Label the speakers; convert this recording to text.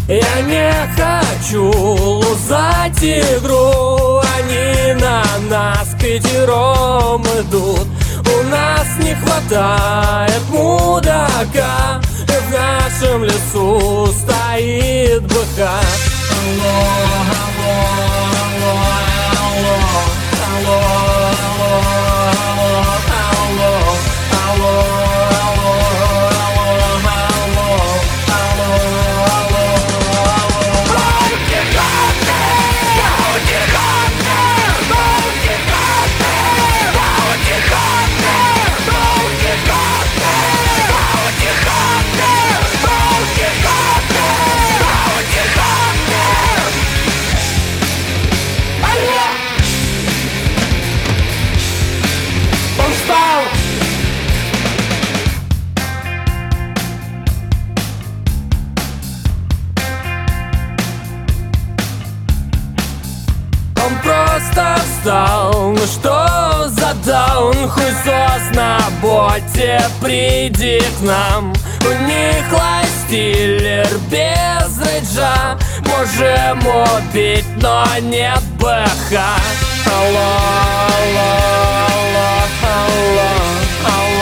Speaker 1: Я не хочу лузать игру. Они на нас пятером идут. У нас не хватает мудака. В нашем лесу стоит быка. Алло, алло, алло, алло, алло, алло, алло, он просто встал, ну что за даун? Хуесос на боте, приди к нам. У них лайфстиллер без рейджа. Можем убить, но нет БХ. Алло, алло, алло, алло, алло.